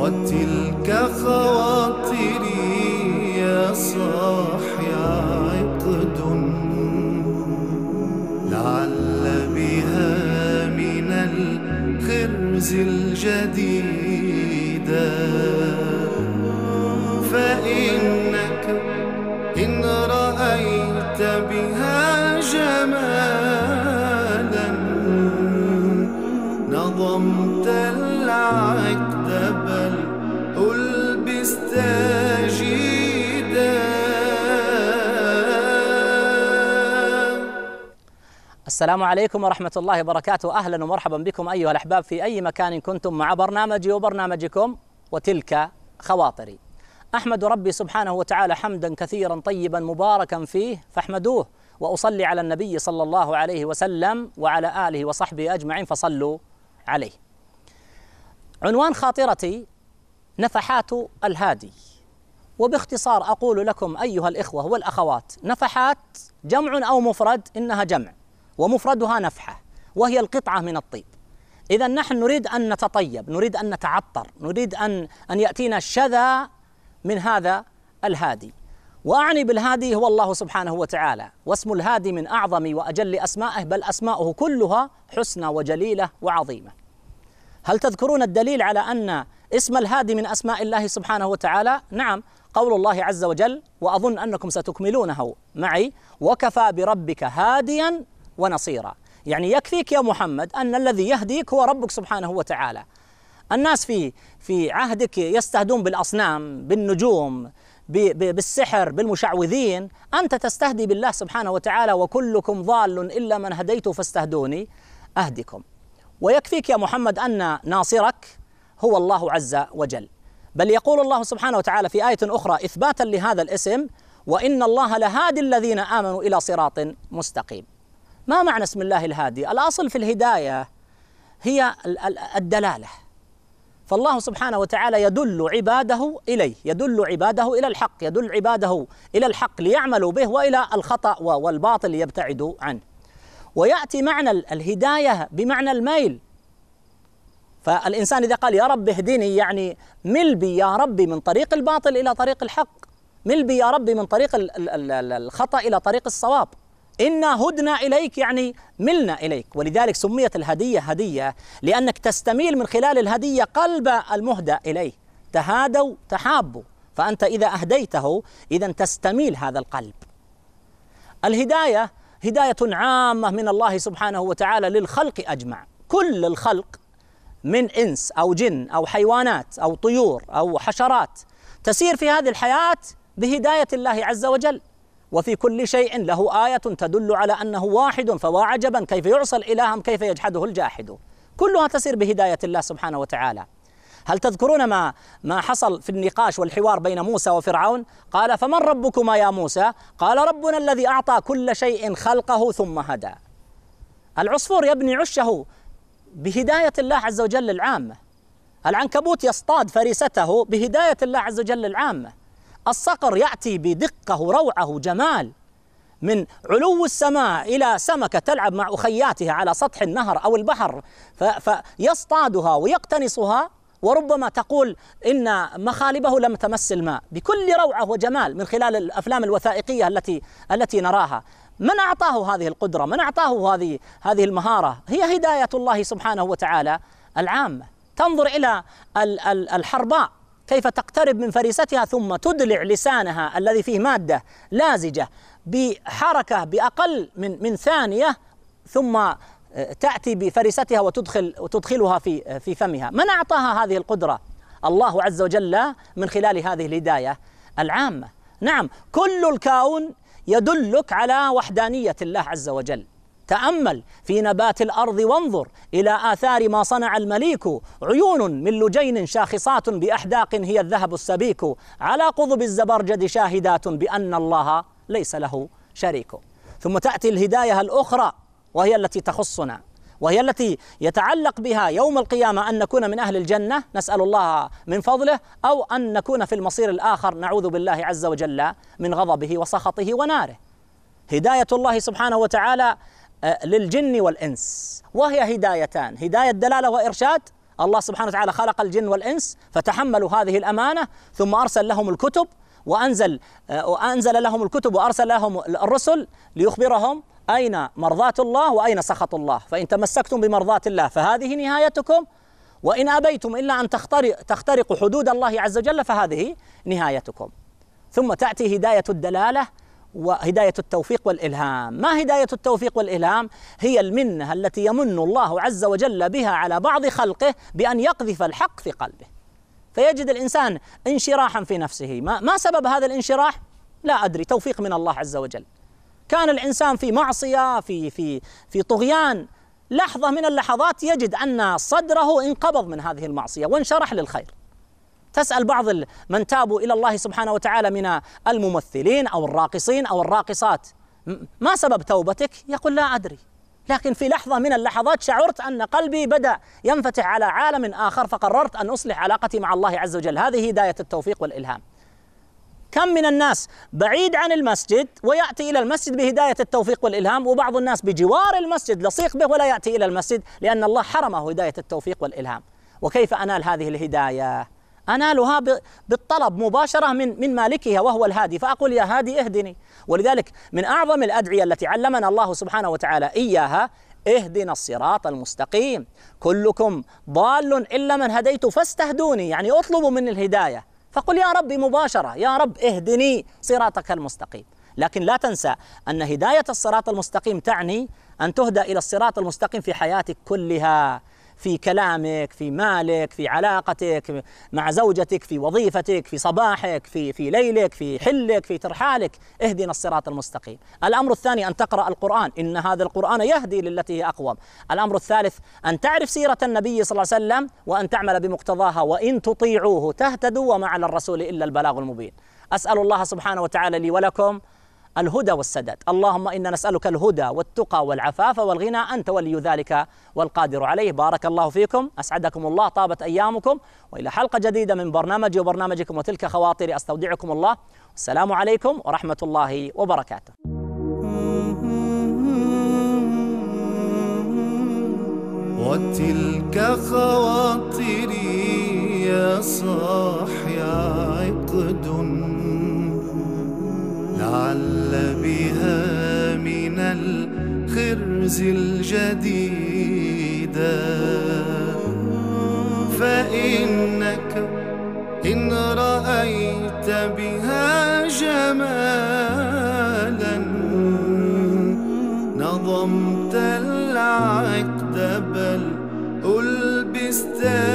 وتلك خواطري يا صاحي عقد، لعل بها من الخرز الجديد، فإنك إن رأيت بها جمالا نظمت العقد بل ألبست جيدا. السلام عليكم ورحمة الله وبركاته. أهلا ومرحبا بكم أيها الأحباب في أي مكان كنتم مع برنامجي وبرنامجكم وتلك خواطري. أحمد ربي سبحانه وتعالى حمدا كثيرا طيبا مباركا فيه فاحمدوه، وأصلي على النبي صلى الله عليه وسلم وعلى آله وصحبه أجمعين فصلوا عليه. عنوان خاطرتي نفحات الهادي، وباختصار أقول لكم أيها الإخوة والأخوات، نفحات جمع أو مفرد؟ إنها جمع ومفردها نفحة، وهي القطعة من الطيب. إذا نحن نريد أن نتطيب، نريد أن نتعطر، نريد أن يأتينا الشذا من هذا الهادي. وأعني بالهادي هو الله سبحانه وتعالى، واسم الهادي من أعظم وأجل أسمائه، بل أسماؤه كلها حسنى وجليلة وعظيمة. هل تذكرون الدليل على أن اسم الهادي من أسماء الله سبحانه وتعالى؟ نعم، قول الله عز وجل، وأظن أنكم ستكملونه معي: وكفى بربك هاديا ونصيرا. يعني يكفيك يا محمد أن الذي يهديك هو ربك سبحانه وتعالى. الناس في عهدك يستهدون بالأصنام، بالنجوم، بالسحر، بالمشعوذين، أنت تستهدي بالله سبحانه وتعالى: وكلكم ضال إلا من هديته فاستهدوني أهدكم. ويكفيك يا محمد أن ناصرك هو الله عز وجل. بل يقول الله سبحانه وتعالى في آية أخرى إثباتا لهذا الاسم: وإن الله لهادي الذين آمنوا إلى صراط مستقيم. ما معنى اسم الله الهادي؟ الأصل في الهداية هي الدلالة، فالله سبحانه وتعالى يدل عباده إليه، يدل عباده إلى الحق، يدل عباده إلى الحق ليعملوا به، وإلى الخطأ والباطل ليبتعدوا عنه. ويأتي معنى الهداية بمعنى الميل، فالإنسان إذا قال يا رب اهدني يعني مل بي يا ربي من طريق الباطل إلى طريق الحق، مل بي يا ربي من طريق الخطأ إلى طريق الصواب. إنا هدنا إليك يعني ملنا إليك. ولذلك سميت الهدية هدية، لأنك تستميل من خلال الهدية قلب المهدى إليه. تهادوا تحابوا، فأنت إذا أهديته إذن تستميل هذا القلب. الهداية هداية عامة من الله سبحانه وتعالى للخلق أجمع، كل الخلق من إنس أو جن أو حيوانات أو طيور أو حشرات تسير في هذه الحياة بهداية الله عز وجل. وفي كل شيء له آية تدل على أنه واحد، فوا عجبا كيف يعصى الإله كيف يجحده الجاحد. كلها تسير بهداية الله سبحانه وتعالى. هل تذكرون ما حصل في النقاش والحوار بين موسى وفرعون؟ قال: فمن ربكما يا موسى؟ قال: ربنا الذي أعطى كل شيء خلقه ثم هدى. العصفور يبني عشه بهداية الله عز وجل العامة. العنكبوت يصطاد فريسته بهداية الله عز وجل العامة. الصقر يأتي بدقة وروعة جمال من علو السماء إلى سمكة تلعب مع أخياتها على سطح النهر أو البحر، فيصطادها ويقتنصها، وربما تقول إن مخالبه لم تمس الماء، بكل روعة وجمال من خلال الأفلام الوثائقية التي نراها. من أعطاه هذه القدرة؟ من أعطاه هذه المهارة؟ هي هداية الله سبحانه وتعالى العامة. تنظر إلى الحرباء كيف تقترب من فريستها ثم تدلع لسانها الذي فيه مادة لازجة بحركة بأقل من ثانية، ثم تأتي بفريستها وتدخلها في فمها. من أعطاها هذه القدرة؟ الله عز وجل من خلال هذه الهداية العامة. نعم، كل الكون يدلك على وحدانية الله عز وجل. تأمل في نبات الأرض وانظر إلى آثار ما صنع المليك، عيون من لجين شاخصات بأحداق هي الذهب السبيك، على قضب الزبرجد شاهدات بأن الله ليس له شريك. ثم تأتي الهداية الأخرى وهي التي تخصنا، وهي التي يتعلق بها يوم القيامة أن نكون من أهل الجنة، نسأل الله من فضله، أو أن نكون في المصير الآخر نعوذ بالله عز وجل من غضبه وسخطه وناره. هداية الله سبحانه وتعالى للجن والإنس، وهي هدايتان: هداية دلالة وإرشاد، الله سبحانه وتعالى خلق الجن والإنس فتحملوا هذه الأمانة، ثم أرسل لهم الكتب وأنزل لهم الكتب وأرسل لهم الرسل ليخبرهم أين مرضاة الله وأين سخط الله. فإن تمسكتم بمرضاة الله فهذه نهايتكم، وإن أبيتم إلا أن تخترقوا حدود الله عز وجل فهذه نهايتكم. ثم تأتي هداية الدلالة وهداية التوفيق والإلهام. ما هداية التوفيق والإلهام؟ هي المنة التي يمن الله عز وجل بها على بعض خلقه بأن يقذف الحق في قلبه، فيجد الإنسان انشراحا في نفسه. ما سبب هذا الانشراح؟ لا أدري، توفيق من الله عز وجل. كان الإنسان في معصية في طغيان، لحظة من اللحظات يجد أن صدره انقبض من هذه المعصية وانشرح للخير. تسأل بعض من تابوا إلى الله سبحانه وتعالى من الممثلين أو الراقصين أو الراقصات، ما سبب توبتك؟ يقول لا أدري، لكن في لحظة من اللحظات شعرت أن قلبي بدأ ينفتح على عالم آخر فقررت أن أصلح علاقتي مع الله عز وجل. هذه هداية التوفيق والإلهام. كم من الناس بعيد عن المسجد ويأتي إلى المسجد بهداية التوفيق والإلهام، وبعض الناس بجوار المسجد لصيق به ولا يأتي إلى المسجد لأن الله حرمه هداية التوفيق والإلهام. وكيف أنال هذه الهداية؟ أنالها بالطلب مباشرة من مالكها وهو الهادي، فأقول يا هادي اهدني. ولذلك من أعظم الأدعية التي علمنا الله سبحانه وتعالى إياها اهدنا الصراط المستقيم، كلكم ضال إلا من هديت فاستهدوني، يعني اطلبوا من الهداية، فقل يا ربي مباشرة يا رب اهدني صراطك المستقيم. لكن لا تنسى أن هداية الصراط المستقيم تعني أن تهدى إلى الصراط المستقيم في حياتك كلها، في كلامك، في مالك، في علاقتك مع زوجتك، في وظيفتك، في صباحك، في ليلك، في حلك، في ترحالك. اهدنا الصراط المستقيم. الأمر الثاني أن تقرأ القرآن، إن هذا القرآن يهدي للتي هي أقوم. الأمر الثالث أن تعرف سيرة النبي صلى الله عليه وسلم وأن تعمل بمقتضاها، وإن تطيعوه تهتدوا وما على الرسول إلا البلاغ المبين. أسأل الله سبحانه وتعالى لي ولكم الهدى والسداد. اللهم إنا نسألك الهدى والتقى والعفاف والغنى، أنت ولي ذلك والقادر عليه. بارك الله فيكم، أسعدكم الله، طابت أيامكم، وإلى حلقة جديدة من برنامجي وبرنامجكم وتلك خواطري، أستودعكم الله، والسلام عليكم ورحمة الله وبركاته. وتلك خواطري يا صاحي عقد، لعل بها من الخرز الجديدة، فإنك إن رأيت بها جمالا نظمت العقد بل ألبست